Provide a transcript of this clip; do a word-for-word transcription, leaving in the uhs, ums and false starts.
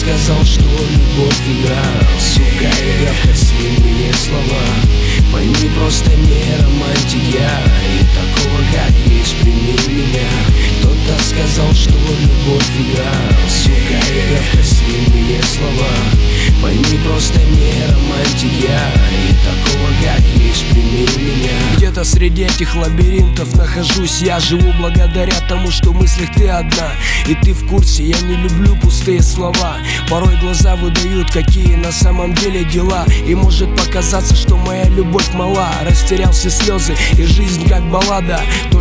сказал, что любовь игра, сука, игра в красивые слова. Пойми, просто не романтик я, и такого как есть прими меня. Кто-то сказал, что любовь игра, сука, игра в красивые слова. Пойми, просто не романтик я, и такого как есть прими меня. Где-то среди этих лабиринтов нахожусь я, живу благодаря тому, что в мыслях ты одна. И ты в курсе, я не люблю пустые слова. Порой глаза выдают, какие на самом деле дела. И может показаться, что моя любовь мала. Растерял все слезы, и жизнь как баллада.